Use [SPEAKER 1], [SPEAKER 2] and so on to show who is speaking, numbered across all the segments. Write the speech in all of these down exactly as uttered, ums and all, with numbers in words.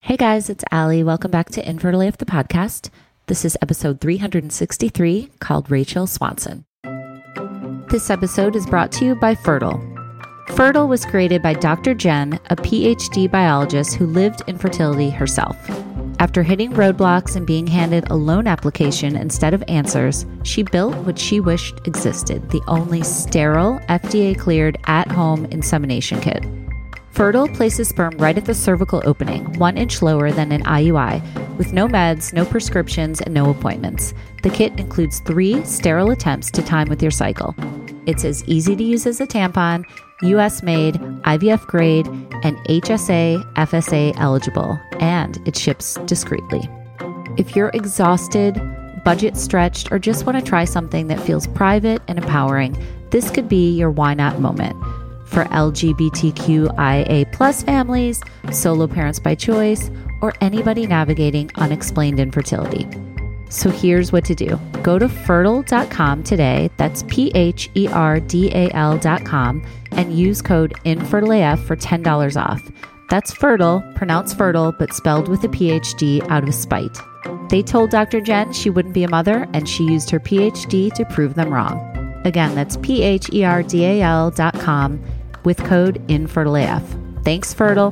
[SPEAKER 1] Hey guys, it's Allie. Welcome back to Infertile A F, the podcast. This is episode three hundred sixty-three called Rachel Swanson. This episode is brought to you by Fertile. Fertile was created by Doctor Jen, a P H D biologist who lived infertility herself. After hitting roadblocks and being handed a loan application instead of answers, she built what she wished existed, the only sterile, F D A-cleared, at-home insemination kit. Fertile places sperm right at the cervical opening, one inch lower than an I U I, with no meds, no prescriptions, and no appointments. The kit includes three sterile attempts to time with your cycle. It's as easy to use as a tampon, U S made, I V F grade, and H S A, F S A eligible, and it ships discreetly. If you're exhausted, budget stretched, or just want to try something that feels private and empowering, this could be your why not moment. For L G B T Q I A plus families, solo parents by choice, or anybody navigating unexplained infertility. So here's what to do. Go to fertile dot com today, that's P H E R D A L dot com, and use code INFERTILEAF for ten dollars off. That's fertile, pronounced fertile, but spelled with a P H D out of spite. They told Doctor Jen she wouldn't be a mother, and she used her P H D to prove them wrong. Again, that's P H E R D A L dot com with code INFERTILEAF. Thanks, Fertile.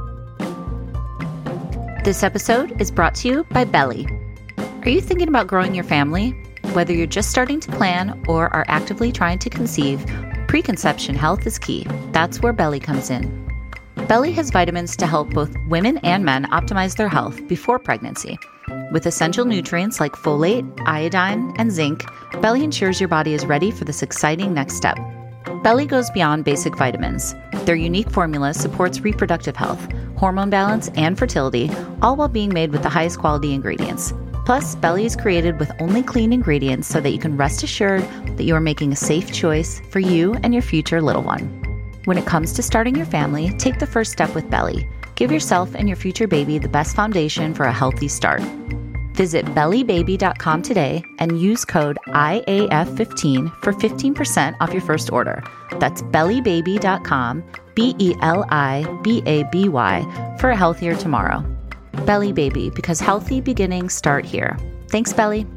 [SPEAKER 1] This episode is brought to you by Belly. Are you thinking about growing your family? Whether you're just starting to plan or are actively trying to conceive, preconception health is key. That's where Belly comes in. Belly has vitamins to help both women and men optimize their health before pregnancy. With essential nutrients like folate, iodine, and zinc, Belly ensures your body is ready for this exciting next step. Belly goes beyond basic vitamins. Their unique formula supports reproductive health, hormone balance, and fertility, all while being made with the highest quality ingredients. Plus, Belly is created with only clean ingredients so that you can rest assured that you are making a safe choice for you and your future little one. When it comes to starting your family, take the first step with Belly. Give yourself and your future baby the best foundation for a healthy start. Visit belly baby dot com today and use code I A F fifteen for fifteen percent off your first order. That's belly baby dot com, B E L I B A B Y, for a healthier tomorrow. Belly Baby, because healthy beginnings start here. Thanks, Belly.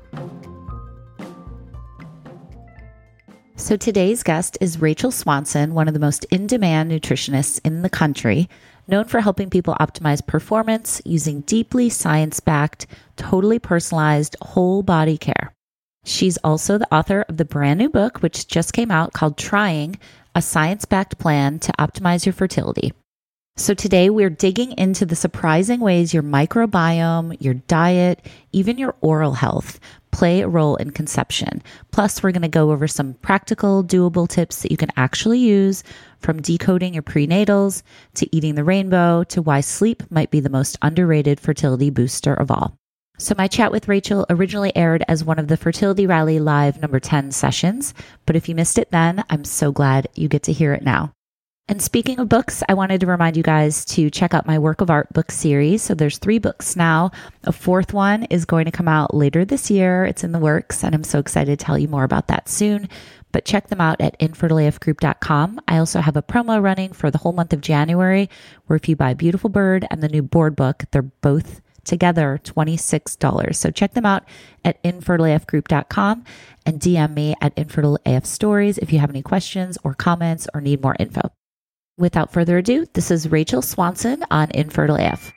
[SPEAKER 1] So today's guest is Rachel Swanson, one of the most in-demand nutritionists in the country, known for helping people optimize performance using deeply science-backed, totally personalized whole body care. She's also the author of the brand new book, which just came out, called Trying, a science-backed plan to optimize your fertility. So today we're digging into the surprising ways your microbiome, your diet, even your oral health play a role in conception. Plus, we're going to go over some practical, doable tips that you can actually use, from decoding your prenatals to eating the rainbow to why sleep might be the most underrated fertility booster of all. So my chat with Rachel originally aired as one of the Fertility Rally Live number ten sessions, but if you missed it then, I'm so glad you get to hear it now. And speaking of books, I wanted to remind you guys to check out my Work of Art book series. So there's three books now. A fourth one is going to come out later this year. It's in the works, and I'm so excited to tell you more about that soon. But check them out at infertile A F group dot com. I also have a promo running for the whole month of January, where if you buy Beautiful Bird and the new board book, they're both together twenty-six dollars. So check them out at infertile A F group dot com and D M me at Infertile A F Stories if you have any questions or comments or need more info. Without further ado, this is Rachel Swanson on Infertile A F.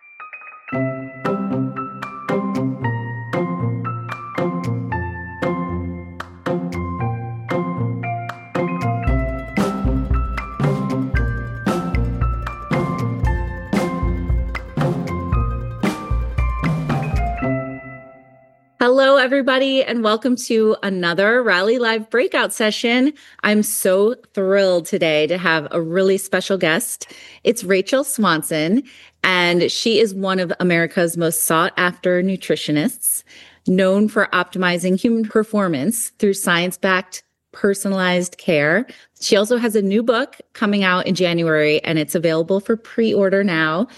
[SPEAKER 1] Hello, everybody, and welcome to another Rally Live breakout session. I'm so thrilled today to have a really special guest. It's Rachel Swanson, and she is one of America's most sought-after nutritionists, known for optimizing human performance through science-backed, personalized care. She also has a new book coming out in January, and it's available for pre-order now.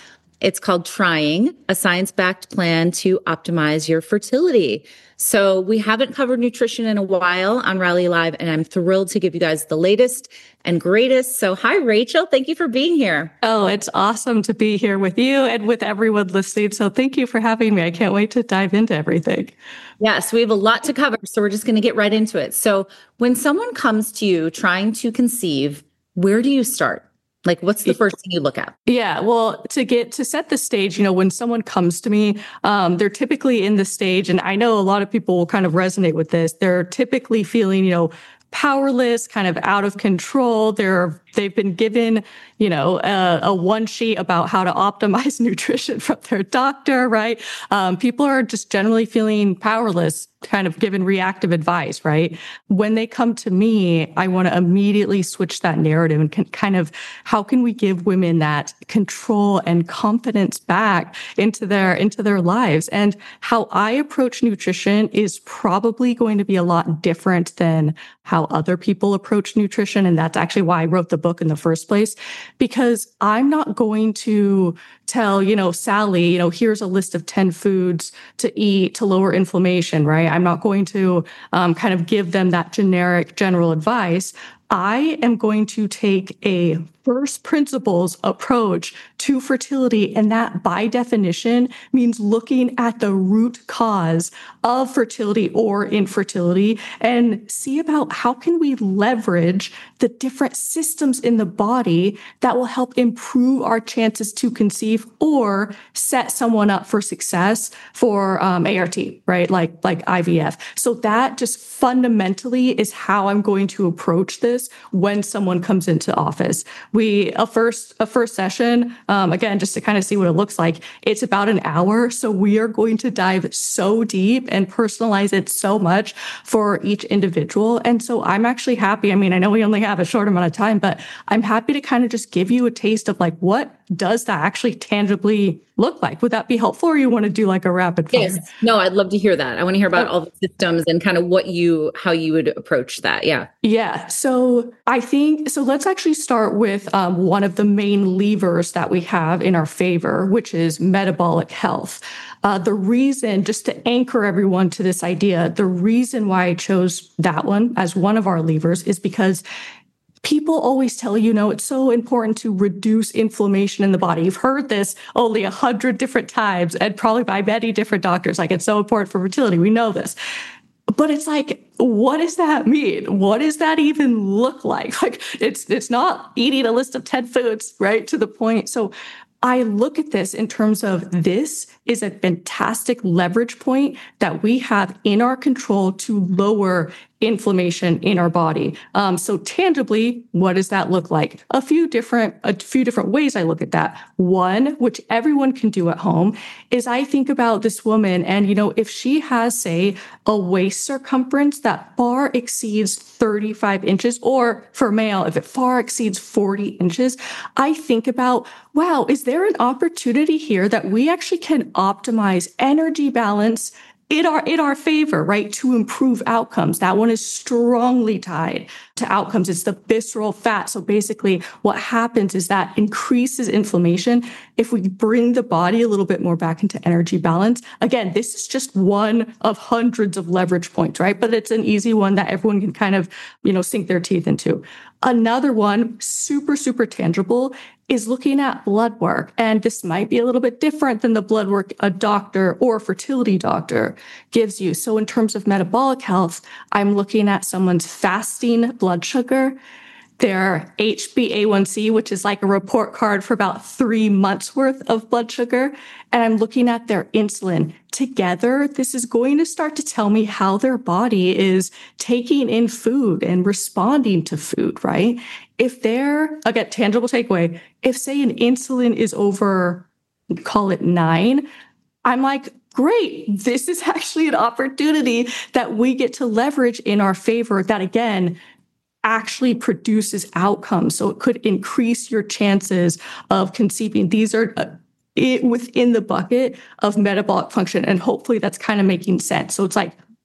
[SPEAKER 2] It's called Trying, a science-backed plan to optimize your fertility. So we haven't covered nutrition in a while on Rally Live, and I'm thrilled to give you guys the latest and greatest. So hi, Rachel. Thank you for being here.
[SPEAKER 3] Oh, it's awesome to be here with you and with everyone listening. So thank you for having me. I can't wait to dive into everything.
[SPEAKER 2] Yes, we have a lot to cover, so we're just going to get right into it. So when someone comes to you trying to conceive, where do you start? Like, what's the first thing you look at?
[SPEAKER 3] Yeah, well, to get to set the stage, you know, when someone comes to me, um, they're typically in the stage, and I know a lot of people will kind of resonate with this. They're typically feeling, you know, powerless, kind of out of control. They're they've been given, you know, a, a one sheet about how to optimize nutrition from their doctor, right? Um, people are just generally feeling powerless, kind of given reactive advice, right? When they come to me, I want to immediately switch that narrative and can, kind of, how can we give women that control and confidence back into their, into their lives? And how I approach nutrition is probably going to be a lot different than how other people approach nutrition. And that's actually why I wrote the book in the first place, because I'm not going to tell, you know, Sally, you know, here's a list of ten foods to eat to lower inflammation, right? I'm not going to um, kind of give them that generic general advice. I am going to take a first principles approach to fertility. And that by definition means looking at the root cause of fertility or infertility and see about how can we leverage the different systems in the body that will help improve our chances to conceive or set someone up for success for um, A R T, right? Like, like I V F. So that just fundamentally is how I'm going to approach this when someone comes into office. We, a first, a first session, um, again, just to kind of see what it looks like, it's about an hour. So we are going to dive so deep and personalize it so much for each individual. And so I'm actually happy. I mean, I know we only have a short amount of time, but I'm happy to kind of just give you a taste of like, what does that actually tangibly look like? Would that be helpful, or you want to do like a rapid fire?
[SPEAKER 2] Yes. No, I'd love to hear that. I want to hear about all the systems and kind of what you, how you would approach that. Yeah.
[SPEAKER 3] Yeah. So I think, so let's actually start with um, one of the main levers that we have in our favor, which is metabolic health. Uh, the reason, just to anchor everyone to this idea, the reason why I chose that one as one of our levers is because people always tell you, you know, it's so important to reduce inflammation in the body. You've heard this only a hundred different times and probably by many different doctors. Like, it's so important for fertility. We know this. But it's like, what does that mean? What does that even look like? Like, it's it's not eating a list of ten foods, right? To the point. So I look at this in terms of this is a fantastic leverage point that we have in our control to lower inflammation in our body. Um, so tangibly, what does that look like? A few different, a few different ways I look at that. One, which everyone can do at home, is I think about this woman and, you know, if she has, say, a waist circumference that far exceeds thirty-five inches, or for male, if it far exceeds forty inches, I think about, wow, is there an opportunity here that we actually can optimize energy balance in our in our favor, right, to improve outcomes? That one is strongly tied to outcomes. It's the visceral fat. So basically what happens is that increases inflammation. If we bring the body a little bit more back into energy balance, again, this is just one of hundreds of leverage points, right? But it's an easy one that everyone can kind of, you know, sink their teeth into. Another one, super, super tangible, is looking at blood work. And this might be a little bit different than the blood work a doctor or a fertility doctor gives you. So in terms of metabolic health, I'm looking at someone's fasting blood sugar, their H b A one C, which is like a report card for about three months worth of blood sugar. And I'm looking at their insulin. Together, this is going to start to tell me how their body is taking in food and responding to food, right? If they're, again, tangible takeaway, if say an insulin is over, call it nine, I'm like, great, this is actually an opportunity that we get to leverage in our favor that, again, actually produces outcomes. So it could increase your chances of conceiving. These are uh, it, within the bucket of metabolic function. And hopefully that's kind of making sense. So it's like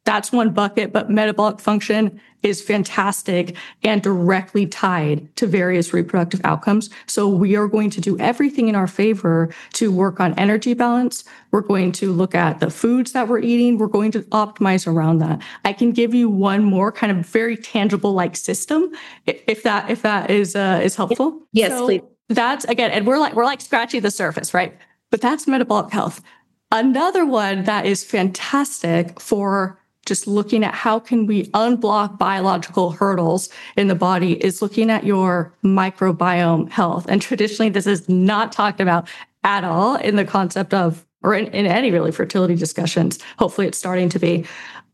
[SPEAKER 3] that's one bucket, but metabolic function is fantastic and directly tied to various reproductive outcomes. So we are going to do everything in our favor to work on energy balance. We're going to look at the foods that we're eating. We're going to optimize around that. I can give you one more kind of very tangible like system, if that if that is uh, is helpful.
[SPEAKER 2] Yes,
[SPEAKER 3] so
[SPEAKER 2] please.
[SPEAKER 3] That's again, and we're like we're like scratching the surface, right? But that's metabolic health. Another one that is fantastic for just looking at how can we unblock biological hurdles in the body is looking at your microbiome health. And traditionally, this is not talked about at all in the concept of, or in, in any really fertility discussions. Hopefully it's starting to be.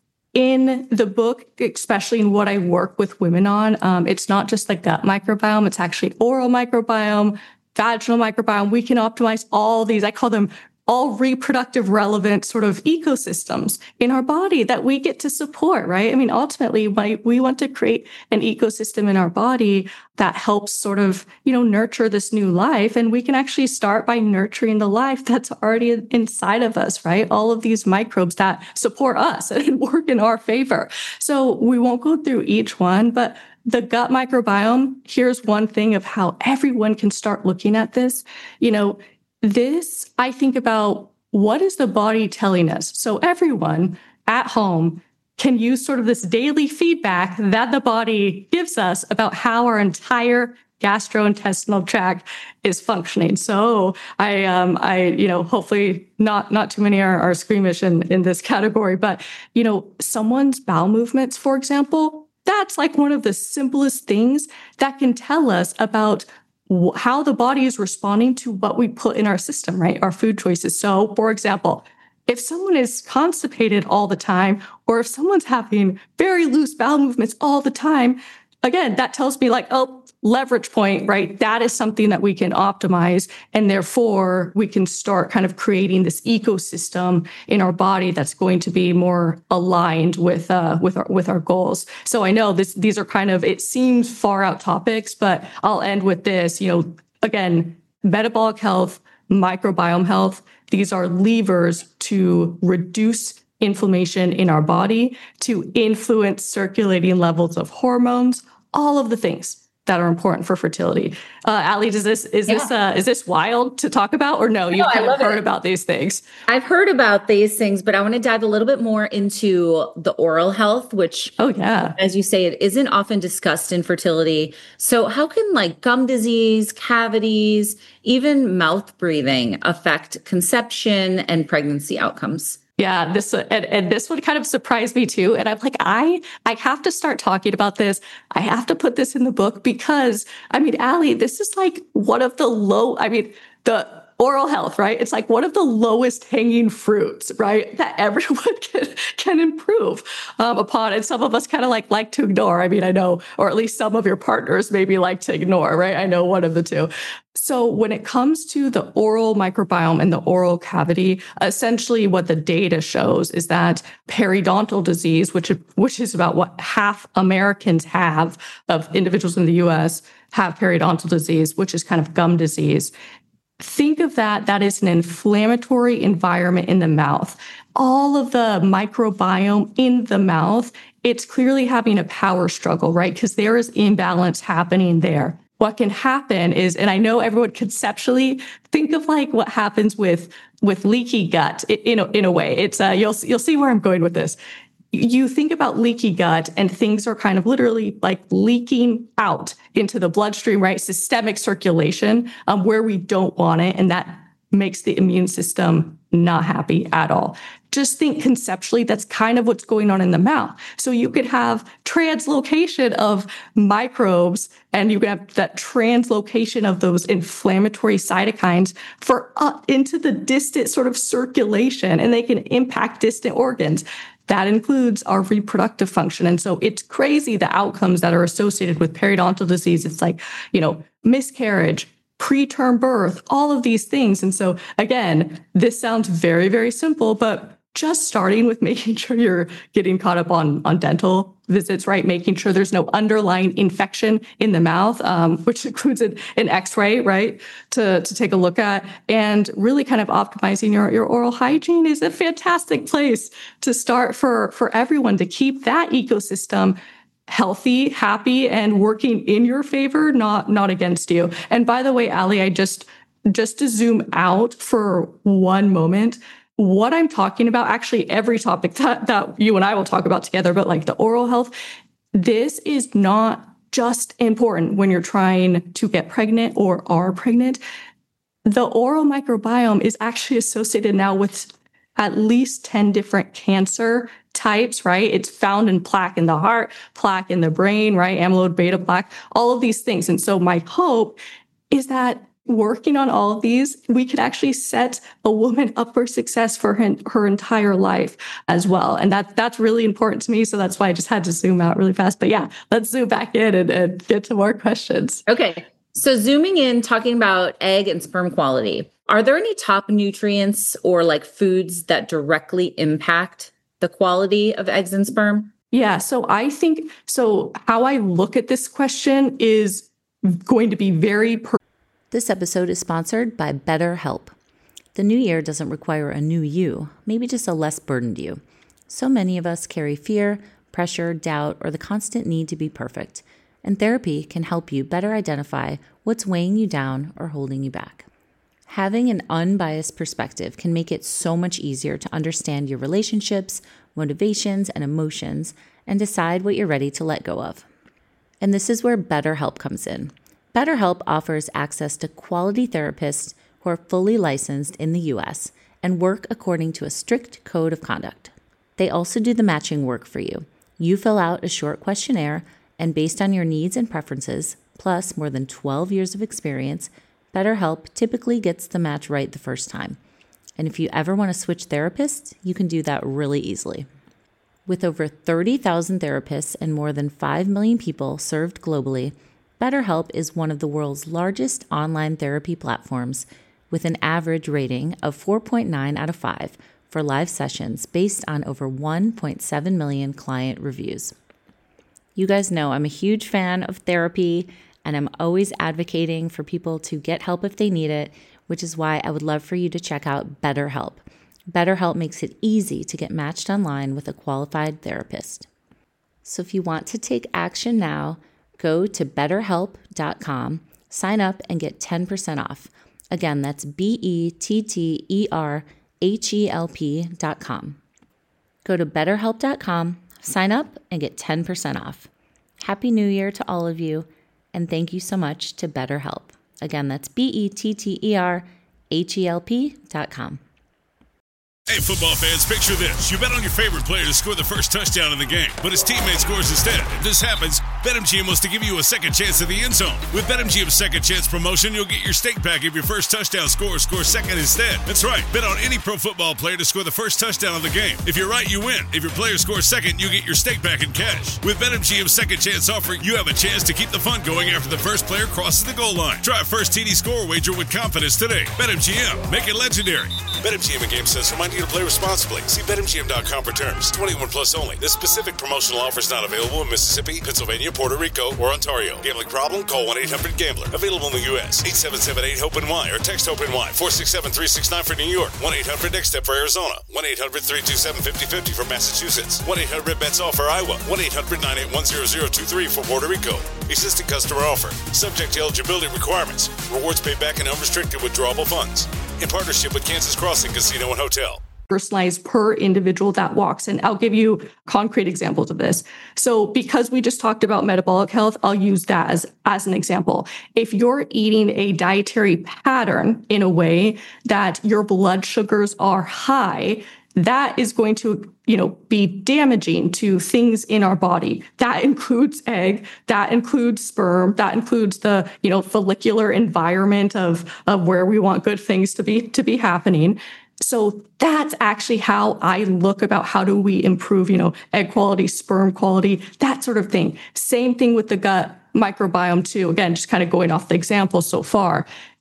[SPEAKER 3] In the book, especially in what I work with women on, um, it's not just the gut microbiome, it's actually oral microbiome, vaginal microbiome. We can optimize all these. I call them all reproductive relevant sort of ecosystems in our body that we get to support, right? I mean, ultimately, we want to create an ecosystem in our body that helps sort of, you know, nurture this new life. And we can actually start by nurturing the life that's already inside of us, right? All of these microbes that support us and work in our favor. So we won't go through each one, but the gut microbiome, here's one thing of how everyone can start looking at this. You know, This, I think about what is the body telling us? So everyone at home can use sort of this daily feedback that the body gives us about how our entire gastrointestinal tract is functioning. So I, um, I, you know, hopefully not, not too many are, are squeamish in, in this category, but, you know, someone's bowel movements, for example, that's like one of the simplest things that can tell us about how the body is responding to what we put in our system, right? Our food choices. So, for example, if someone is constipated all the time, or if someone's having very loose bowel movements all the time, again, that tells me like, oh, leverage point, right? That is something that we can optimize. And therefore, we can start kind of creating this ecosystem in our body that's going to be more aligned with uh, with our with our goals. So I know this these are kind of, it seems far out topics, but I'll end with this. You know, again, metabolic health, microbiome health, these are levers to reduce inflammation in our body, to influence circulating levels of hormones, all of the things that are important for fertility. Uh, Ali, does this is yeah. this uh, is this wild to talk about, or no? You've no, kind of heard it. about these things.
[SPEAKER 2] I've heard about these things, but I want to dive a little bit more into the oral health, which,
[SPEAKER 3] oh yeah,
[SPEAKER 2] as you say, it isn't often discussed in fertility. So, how can like gum disease, cavities, even mouth breathing affect conception and pregnancy outcomes?
[SPEAKER 3] Yeah, this and, and this one kind of surprised me too. And I'm like, I I have to start talking about this. I have to put this in the book because, I mean, Ali, this is like one of the low, I mean, the oral health, right? It's like one of the lowest hanging fruits, right? That everyone can, can improve um, upon. And some of us kind of like like to ignore. I mean, I know, or at least some of your partners maybe like to ignore, right? I know one of the two. So when it comes to the oral microbiome and the oral cavity, essentially what the data shows is that periodontal disease, which, which is about what half Americans have of individuals in the U S have periodontal disease, which is kind of gum disease. Think of that, that is an inflammatory environment in the mouth. All of the microbiome in the mouth, it's clearly having a power struggle, right? Because there is imbalance happening there. What can happen is, and I know everyone conceptually think of like what happens with, with leaky gut in a, in a way. It's uh, you'll you'll see where I'm going with this. You think about leaky gut and things are kind of literally like leaking out into the bloodstream, right? Systemic circulation um, where we don't want it. And that makes the immune system not happy at all. Just think conceptually, that's kind of what's going on in the mouth. So you could have translocation of microbes and you could have that translocation of those inflammatory cytokines for up into the distant sort of circulation, and they can impact distant organs. That includes our reproductive function. And so it's crazy the outcomes that are associated with periodontal disease. It's like, you know, miscarriage, preterm birth, all of these things. And so again, this sounds very, very simple, but just starting with making sure you're getting caught up on, on dental visits, right? Making sure there's no underlying infection in the mouth, um, which includes an, an x-ray, right? To, to take a look at, and really kind of optimizing your, your oral hygiene is a fantastic place to start for, for everyone to keep that ecosystem healthy, happy, and working in your favor, not, not against you. And by the way, Ali, I just, just to zoom out for one moment, what I'm talking about, actually every topic that, that you and I will talk about together, but like the oral health, this is not just important when you're trying to get pregnant or are pregnant. The oral microbiome is actually associated now with at least ten different cancer types, right? It's found in plaque in the heart, plaque in the brain, right? Amyloid beta plaque, all of these things. And so my hope is that working on all of these, we could actually set a woman up for success for her, her entire life as well. And that, that's really important to me. So that's why I just had to zoom out really fast. But yeah, let's zoom back in and, and get to more questions.
[SPEAKER 2] Okay. So zooming in, talking about egg and sperm quality, are there any top nutrients or like foods that directly impact the quality of eggs and sperm?
[SPEAKER 3] Yeah. So I think, so how I look at this question is going to be very per-
[SPEAKER 1] This episode is sponsored by BetterHelp. The new year doesn't require a new you, maybe just a less burdened you. So many of us carry fear, pressure, doubt, or the constant need to be perfect. And therapy can help you better identify what's weighing you down or holding you back. Having an unbiased perspective can make it so much easier to understand your relationships, motivations, and emotions, and decide what you're ready to let go of. And this is where BetterHelp comes in. BetterHelp offers access to quality therapists who are fully licensed in the U S and work according to a strict code of conduct. They also do the matching work for you. You fill out a short questionnaire, and based on your needs and preferences, plus more than twelve years of experience, BetterHelp typically gets the match right the first time. And if you ever want to switch therapists, you can do that really easily. With over thirty thousand therapists and more than five million people served globally, BetterHelp is one of the world's largest online therapy platforms with an average rating of four point nine out of five for live sessions based on over one point seven million client reviews. You guys know I'm a huge fan of therapy, and I'm always advocating for people to get help if they need it, which is why I would love for you to check out BetterHelp. BetterHelp makes it easy to get matched online with a qualified therapist. So if you want to take action now, go to better help dot com, sign up, and get ten percent off. Again, that's B E T T E R H E L P dot com. Go to better help dot com, sign up, and get ten percent off. Happy New Year to all of you, and thank you so much to BetterHelp. Again, that's B E T T E R H E L P dot com.
[SPEAKER 4] Hey, football fans, picture this. You bet on your favorite player to score the first touchdown in the game, but his teammate scores instead. If this happens, BetMGM wants to give you a second chance at the end zone. With BetMGM's second chance promotion, you'll get your stake back if your first touchdown scorer scores second instead. That's right. Bet on any pro football player to score the first touchdown of the game. If you're right, you win. If your player scores second, you get your stake back in cash. With BetMGM's second chance offer, you have a chance to keep the fun going after the first player crosses the goal line. Try a first T D score wager with confidence today. BetMGM. Make it legendary. BetMGM and GameSense remind you to play responsibly. See Bet M G M dot com for terms. twenty-one plus only. This specific promotional offer is not available in Mississippi, Pennsylvania, Puerto Rico, or Ontario. Gambling problem? Call one eight hundred gambler. Available in the U S eight seven seven eight hope N Y or text HOPE-NY four six seven three six nine for New York. one eight hundred next step for Arizona. one eight hundred three two seven five zero five zero for Massachusetts. one eight hundred bets all for Iowa. one eight hundred nine eight one zero zero two three for Puerto Rico. Existing customer offer. Subject to eligibility requirements. Rewards paid back in unrestricted withdrawable funds. In partnership with Kansas Crossing Casino and Hotel.
[SPEAKER 3] Personalized per individual that walks. And I'll give you concrete examples of this. So because we just talked about metabolic health, I'll use that as, as an example. If you're eating a dietary pattern in a way that your blood sugars are high, that is going to, you know, be damaging to things in our body. That includes egg, that includes sperm, that includes the, you know, follicular environment of, of where we want good things to be, to be happening. So that's actually how I look about how do we improve, you know, egg quality, sperm quality, that sort of thing. Same thing with the gut microbiome too. Again, just kind of going off the example so far.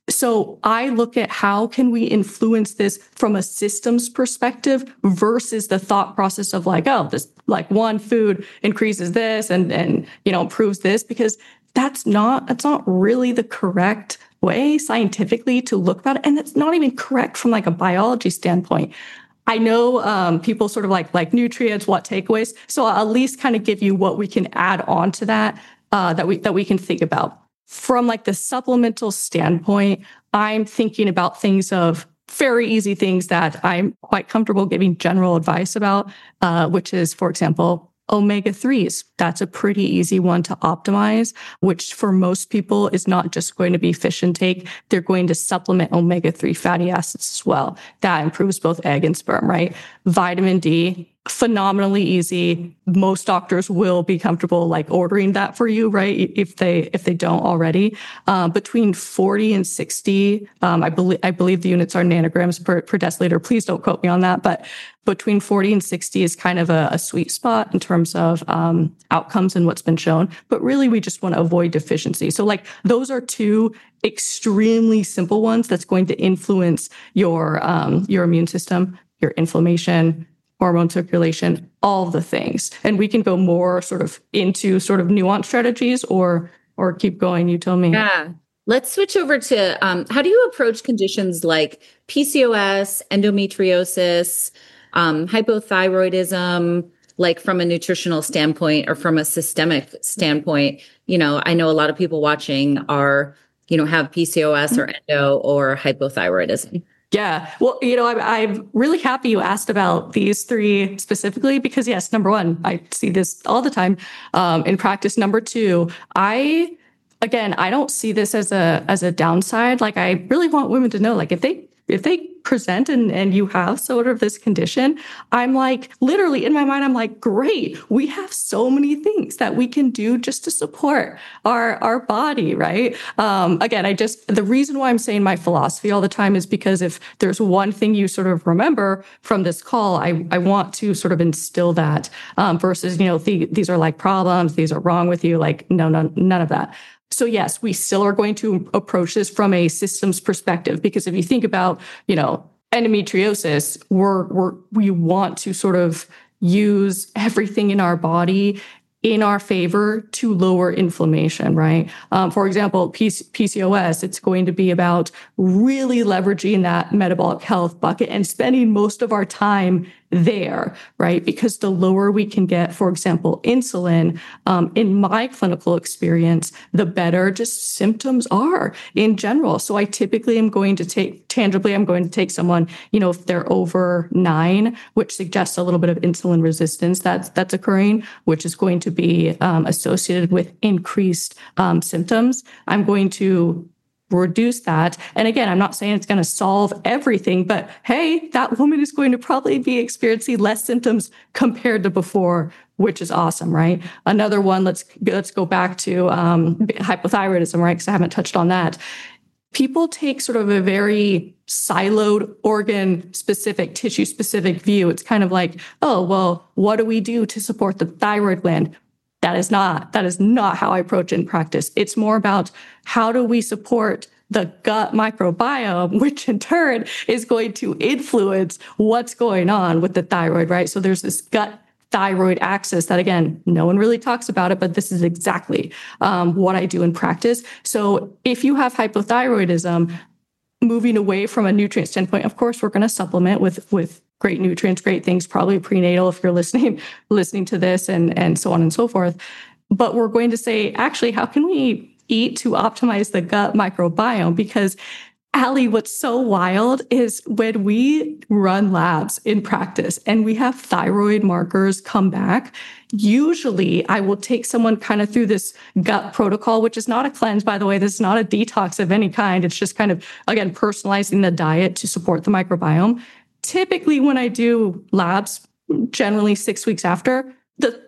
[SPEAKER 3] So I look at how can we influence this from a systems perspective versus the thought process of like, oh, this like one food increases this and, and, you know, improves this, because that's not, that's not really the correct way scientifically to look about it. And it's not even correct from like a biology standpoint. I know um, people sort of like, like nutrients, what takeaways. So I'll at least kind of give you what we can add on to that, uh, that we, that we can think about. From like the supplemental standpoint, I'm thinking about things of very easy things that I'm quite comfortable giving general advice about, uh, which is, for example, omega threes. That's a pretty easy one to optimize, which for most people is not just going to be fish intake. They're going to supplement omega three fatty acids as well. That improves both egg and sperm, right? Vitamin D, phenomenally easy. Most doctors will be comfortable like ordering that for you, right? If they if they don't already. Uh, between forty and sixty, um, I believe I believe the units are nanograms per, per deciliter. Please don't quote me on that, but between forty and sixty is kind of a, a sweet spot in terms of um, outcomes and what's been shown. But really, we just want to avoid deficiency. So like those are two extremely simple ones that's going to influence your um, your immune system, your inflammation, hormone circulation, all the things. And we can go more sort of into sort of nuanced strategies or or keep going. You tell me.
[SPEAKER 2] Yeah. Let's switch over to um, how do you approach conditions like P C O S, endometriosis, um, hypothyroidism, like from a nutritional standpoint or from a systemic standpoint? You know, I know a lot of people watching are, you know, have P C O S or endo or hypothyroidism.
[SPEAKER 3] Yeah. Well, you know, I'm, I'm really happy you asked about these three specifically because, yes, number one, I see this all the time um, in practice. Number two, I, again, I don't see this as a as a downside. Like, I really want women to know, like, if they if they present and, and you have sort of this condition, I'm like, literally in my mind, I'm like, great, we have so many things that we can do just to support our, our body, right? Um, again, I just, the reason why I'm saying my philosophy all the time is because if there's one thing you sort of remember from this call, I, I want to sort of instill that um, versus, you know, th- these are like problems, these are wrong with you, like, no, no, none of that. So yes, we still are going to approach this from a systems perspective, because if you think about, you know, endometriosis, we're, we're, we want to sort of use everything in our body in our favor to lower inflammation, right? Um, for example, P C O S, it's going to be about really leveraging that metabolic health bucket and spending most of our time there, right? Because the lower we can get, for example, insulin, um, in my clinical experience, the better just symptoms are in general. So I typically am going to take, tangibly, I'm going to take someone, you know, if they're over nine, which suggests a little bit of insulin resistance that's, that's occurring, which is going to be um, associated with increased um, symptoms. I'm going to reduce that. And again, I'm not saying it's going to solve everything, but hey, that woman is going to probably be experiencing less symptoms compared to before, which is awesome, right? Another one, let's let's go back to um, hypothyroidism, right? Because I haven't touched on that. People take sort of a very siloed, organ-specific, tissue-specific view. It's kind of like, oh, well, what do we do to support the thyroid gland? That is not, that is not how I approach it in practice. It's more about how do we support the gut microbiome, which in turn is going to influence what's going on with the thyroid, right? So there's this gut thyroid axis that, again, no one really talks about it, but this is exactly um, what I do in practice. So if you have hypothyroidism, moving away from a nutrient standpoint, of course, we're going to supplement with, with great nutrients, great things, probably prenatal if you're listening, listening to this and, and so on and so forth. But we're going to say, actually, how can we eat to optimize the gut microbiome? Because Allie, what's so wild is when we run labs in practice and we have thyroid markers come back, usually I will take someone kind of through this gut protocol, which is not a cleanse, by the way. This is not a detox of any kind. It's just kind of, again, personalizing the diet to support the microbiome. Typically, when I do labs, generally six weeks after, the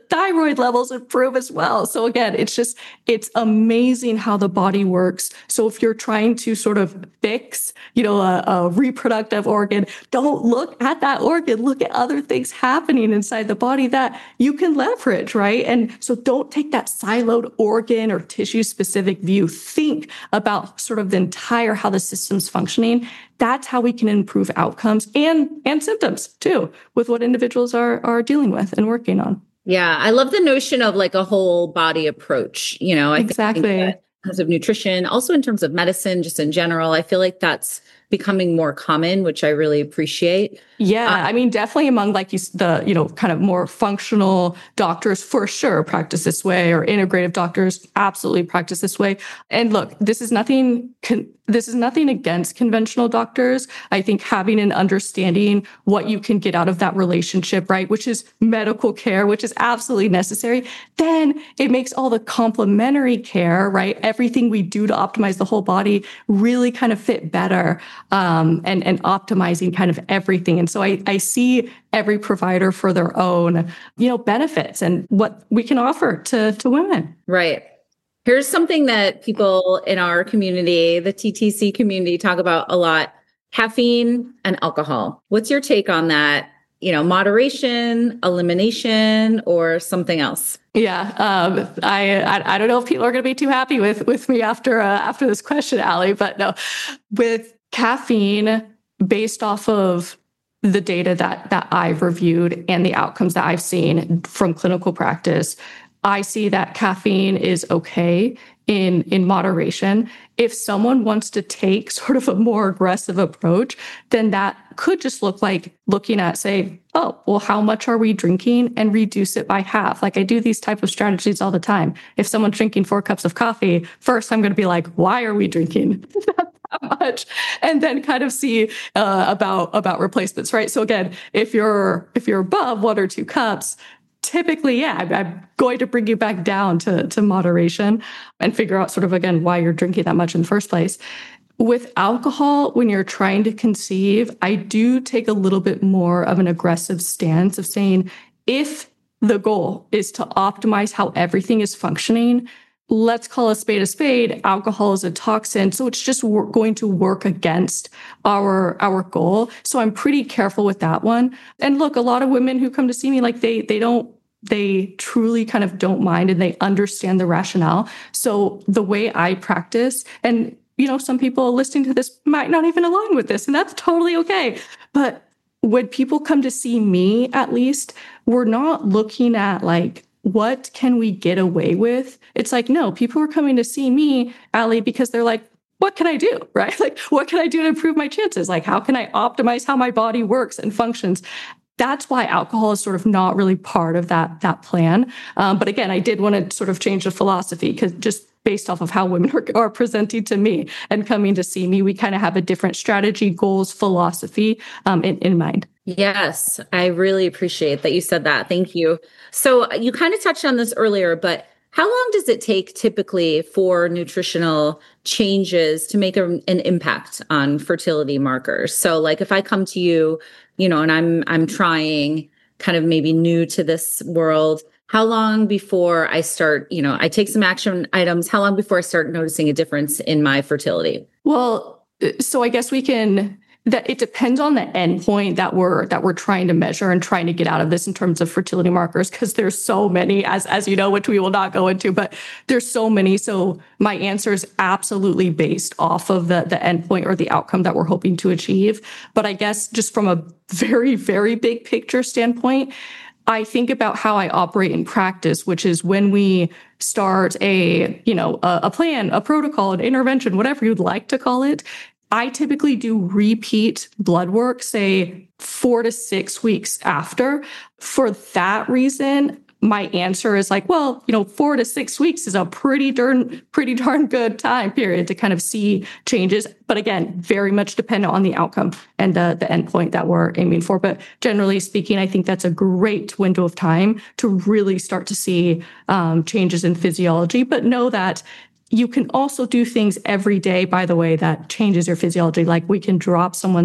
[SPEAKER 3] thyroid levels improve as well. So again, it's just, it's amazing how the body works. So if you're trying to sort of fix, you know, a, a reproductive organ, don't look at that organ, look at other things happening inside the body that you can leverage, right? And so don't take that siloed organ or tissue specific view. Think about sort of the entire, how the system's functioning. That's how we can improve outcomes and, and symptoms too, with what individuals are, are dealing with and working on.
[SPEAKER 2] Yeah. I love the notion of like a whole body approach, you know, I
[SPEAKER 3] exactly.
[SPEAKER 2] think that in terms of nutrition, also in terms of medicine, just in general, I feel like that's becoming more common, which I really appreciate.
[SPEAKER 3] Yeah,
[SPEAKER 2] uh,
[SPEAKER 3] I mean, definitely among like you, the, you know, kind of more functional doctors for sure practice this way, or integrative doctors absolutely practice this way. And look, this is nothing, con- this is nothing against conventional doctors. I think having an understanding what you can get out of that relationship, right, which is medical care, which is absolutely necessary, then it makes all the complementary care, right, everything we do to optimize the whole body really kind of fit better, um, and, and optimizing kind of everything. And so I, I see every provider for their own, you know, benefits and what we can offer to, to women.
[SPEAKER 2] Right. Here's something that people in our community, the T T C community, talk about a lot: caffeine and alcohol. What's your take on that? You know, moderation, elimination, or something else?
[SPEAKER 3] Yeah, um, I, I I don't know if people are going to be too happy with with me after uh, after this question, Allie. But no, with caffeine, based off of the data that that I've reviewed and the outcomes that I've seen from clinical practice, I see that caffeine is okay in, in moderation. If someone wants to take sort of a more aggressive approach, then that could just look like looking at, say, oh, well, how much are we drinking, and reduce it by half. Like I do these type of strategies all the time. If someone's drinking four cups of coffee, first I'm going to be like, why are we drinking that much? And then kind of see uh, about, about replacements, right? So again, if you're, if you're above one or two cups, typically, yeah, I'm going to bring you back down to, to moderation and figure out sort of, again, why you're drinking that much in the first place. With alcohol, when you're trying to conceive, I do take a little bit more of an aggressive stance of saying, if the goal is to optimize how everything is functioning, let's call a spade a spade. Alcohol is a toxin, so it's just wor- going to work against our our goal. So I'm pretty careful with that one. And look, a lot of women who come to see me, like they they don't they truly kind of don't mind, and they understand the rationale. So the way I practice, and you know, some people listening to this might not even align with this, and that's totally okay. But when people come to see me, at least, we're not looking at like, what can we get away with? It's like, no, people are coming to see me, Allie, because they're like, what can I do, right? Like, what can I do to improve my chances? Like, how can I optimize how my body works and functions? That's why alcohol is sort of not really part of that, that plan. Um, but again, I did want to sort of change the philosophy, because just based off of how women are, are presenting to me and coming to see me, we kind of have a different strategy, goals, philosophy um, in, in mind.
[SPEAKER 2] Yes, I really appreciate that you said that. Thank you. So you kind of touched on this earlier, but how long does it take typically for nutritional changes to make a, an impact on fertility markers? So like if I come to you, you know, and I'm I'm trying, kind of maybe new to this world, how long before I start, you know, I take some action items, how long before I start noticing a difference in my fertility?
[SPEAKER 3] Well, so I guess we can, that it depends on the endpoint that we're that we're trying to measure and trying to get out of this in terms of fertility markers, because there's so many, as as you know, which we will not go into, but there's so many. So my answer is absolutely based off of the the endpoint or the outcome that we're hoping to achieve. But I guess just from a very, very big picture standpoint, I think about how I operate in practice, which is when we start a, you know, a, a plan, a protocol, an intervention, whatever you'd like to call it. I typically do repeat blood work, say four to six weeks after. For that reason, my answer is like, well, you know, four to six weeks is a pretty darn, pretty darn good time period to kind of see changes. But again, very much dependent on the outcome and the, the endpoint that we're aiming for. But generally speaking, I think that's a great window of time to really start to see um, changes in physiology. But know that you can also do things every day, by the way, that changes your physiology. Like we can drop someone's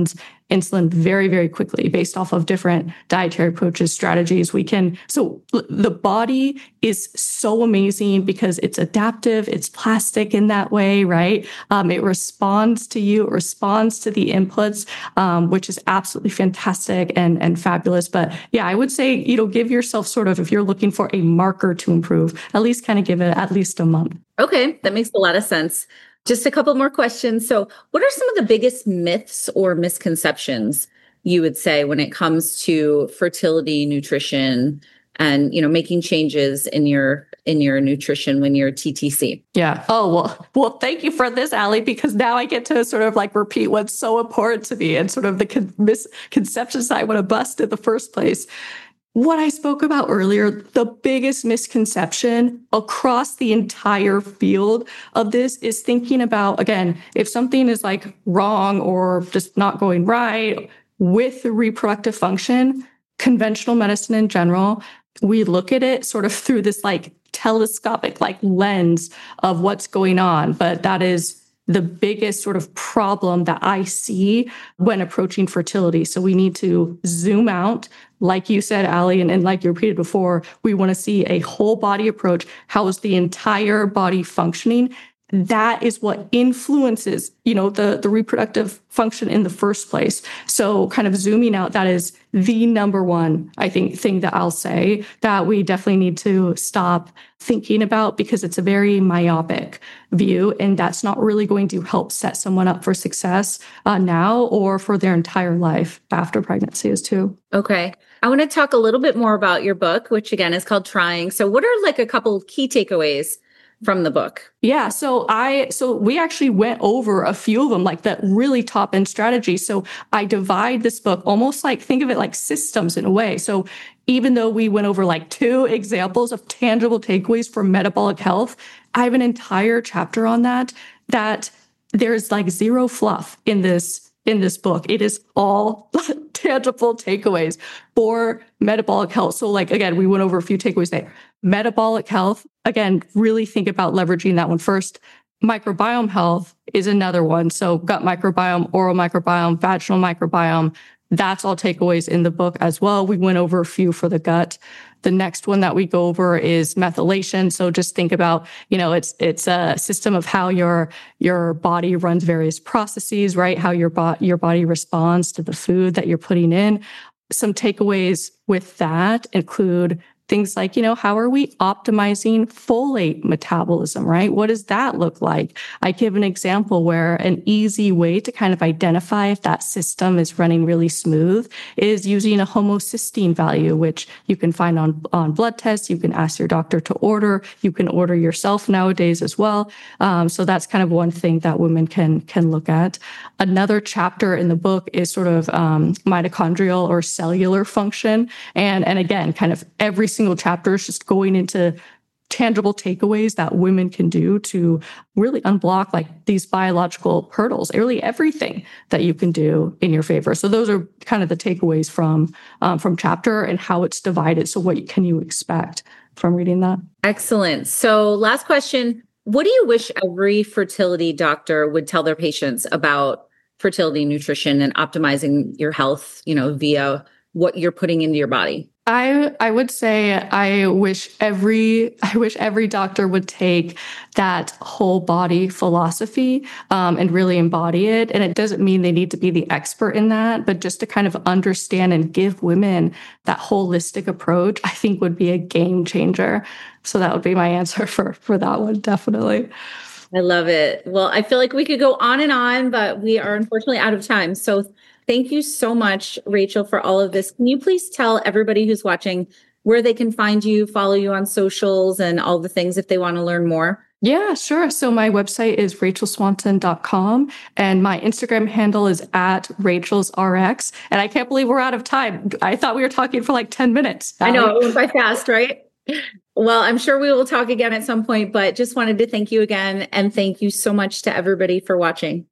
[SPEAKER 3] insulin very, very quickly based off of different dietary approaches, strategies. We can, so the body is so amazing because it's adaptive, it's plastic in that way, right? Um, it responds to you, it responds to the inputs, um, which is absolutely fantastic and, and fabulous. But yeah, I would say, you know, give yourself sort of, if you're looking for a marker to improve, at least kind of give it at least a month.
[SPEAKER 2] Okay, that makes a lot of sense. Just a couple more questions. So what are some of the biggest myths or misconceptions you would say when it comes to fertility, nutrition, and, you know, making changes in your in your nutrition when you're T T C?
[SPEAKER 3] Yeah. Oh, well, well, thank you for this, Allie, because now I get to sort of like repeat what's so important to me and sort of the con- misconceptions I want to bust in the first place. What I spoke about earlier, the biggest misconception across the entire field of this is thinking about, again, if something is like wrong or just not going right with the reproductive function, conventional medicine in general, we look at it sort of through this like telescopic like lens of what's going on. But that is the biggest sort of problem that I see when approaching fertility. So we need to zoom out. Like you said, Allie, and, and like you repeated before, we want to see a whole body approach. How is the entire body functioning? That is what influences, you know, the, the reproductive function in the first place. So kind of zooming out, that is the number one, I think, thing that I'll say that we definitely need to stop thinking about because it's a very myopic view. And that's not really going to help set someone up for success uh, now or for their entire life after pregnancy is too.
[SPEAKER 2] Okay. I want to talk a little bit more about your book, which again is called Trying. So what are like a couple of key takeaways from the book?
[SPEAKER 3] Yeah. So I, so we actually went over a few of them, like that really top end strategy. So I divide this book almost like, think of it like systems in a way. So even though we went over like two examples of tangible takeaways for metabolic health, I have an entire chapter on that, that there's like zero fluff in this in this book. It is all tangible takeaways for metabolic health. So like, again, we went over a few takeaways there. Metabolic health, again, really think about leveraging that one first. Microbiome health is another one. So gut microbiome, oral microbiome, vaginal microbiome, that's all takeaways in the book as well. We went over a few for the gut. The next one that we go over is methylation. So just think about, you know, it's it's a system of how your your body runs various processes, right? How your bo- your body responds to the food that you're putting in. Some takeaways with that include things like, you know, how are we optimizing folate metabolism, right? What does that look like? I give an example where an easy way to kind of identify if that system is running really smooth is using a homocysteine value, which you can find on, on blood tests. You can ask your doctor to order. You can order yourself nowadays as well. Um, so that's kind of one thing that women can, can look at. Another chapter in the book is sort of um, mitochondrial or cellular function. And, and again, kind of every single single chapter is just going into tangible takeaways that women can do to really unblock like these biological hurdles, really everything that you can do in your favor. So those are kind of the takeaways from um, from chapter and how it's divided. So what can you expect from reading that?
[SPEAKER 2] Excellent. So last question, what do you wish every fertility doctor would tell their patients about fertility nutrition and optimizing your health, you know, via what you're putting into your body?
[SPEAKER 3] I I would say I wish every I wish every doctor would take that whole body philosophy um, and really embody it. And it doesn't mean they need to be the expert in that, but just to kind of understand and give women that holistic approach, I think would be a game changer. So that would be my answer for for that one, definitely.
[SPEAKER 2] I love it. Well, I feel like we could go on and on, but we are unfortunately out of time. So thank you so much, Rachel, for all of this. Can you please tell everybody who's watching where they can find you, follow you on socials and all the things if they want to learn more?
[SPEAKER 3] Yeah, sure. So my website is rachel swanson dot com and my Instagram handle is at rachels r x. And I can't believe we're out of time. I thought we were talking for like ten minutes.
[SPEAKER 2] I know, it went by fast, right? Well, I'm sure we will talk again at some point, but just wanted to thank you again. And thank you so much to everybody for watching.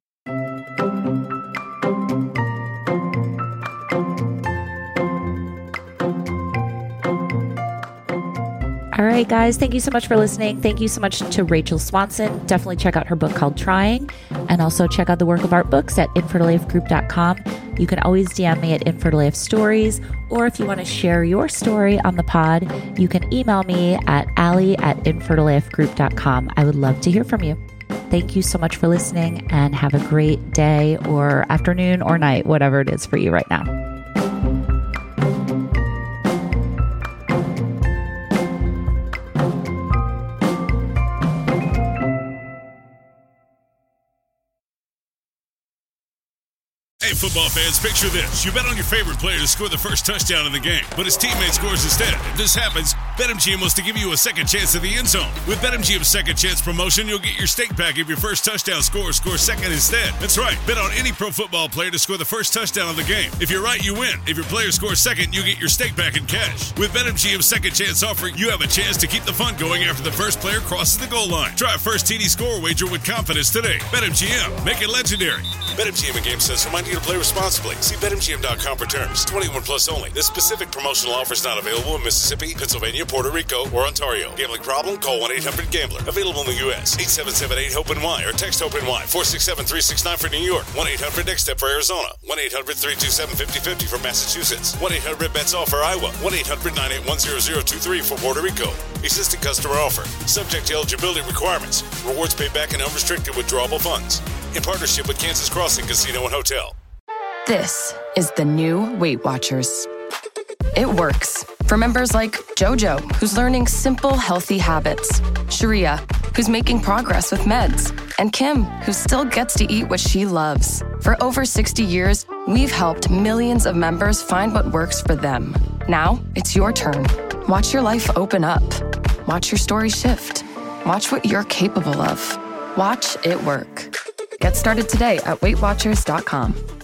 [SPEAKER 1] All right, guys, thank you so much for listening. Thank you so much to Rachel Swanson. Definitely check out her book called Trying, and also check out the Work of Art books at infertile A F group dot com. You can always D M me at Infertile A F Stories, or if you want to share your story on the pod, you can email me at Allie at infertile A F group dot com. I would love to hear from you. Thank you so much for listening, and have a great day or afternoon or night, whatever it is for you right now.
[SPEAKER 4] Hey, football fans, picture this. You bet on your favorite player to score the first touchdown in the game, but his teammate scores instead. If this happens, BetMGM wants to give you a second chance at the end zone. With BetMGM's second chance promotion, you'll get your stake back if your first touchdown scorer scores second instead. That's right. Bet on any pro football player to score the first touchdown of the game. If you're right, you win. If your player scores second, you get your stake back in cash. With BetMGM's second chance offer, you have a chance to keep the fun going after the first player crosses the goal line. Try a first T D score wager with confidence today. BetMGM. Make it legendary. BetMGM and GameSense remind you to play responsibly. See Bet M G M dot com for terms. twenty-one plus only. This specific promotional offer is not available in Mississippi, Pennsylvania, Puerto Rico, or Ontario. Gambling problem? Call one eight hundred gambler. Available in the U S eight seven seven eight hope N Y or text HOPE-NY four six seven three six nine for New York. one eight hundred next step for Arizona. one eight hundred three two seven five zero five zero for Massachusetts. one eight hundred bets all for Iowa. one eight hundred nine eight one zero zero two three for Puerto Rico. Existing customer offer. Subject to eligibility requirements. Rewards paid back in unrestricted withdrawable funds. In partnership with Kansas Crossing Casino and Hotel.
[SPEAKER 5] This is the new Weight Watchers. It works for members like Jojo, who's learning simple, healthy habits, Sharia, who's making progress with meds, and Kim, who still gets to eat what she loves. For over sixty years, we've helped millions of members find what works for them. Now, it's your turn. Watch your life open up. Watch your story shift. Watch what you're capable of. Watch it work. Get started today at weight watchers dot com.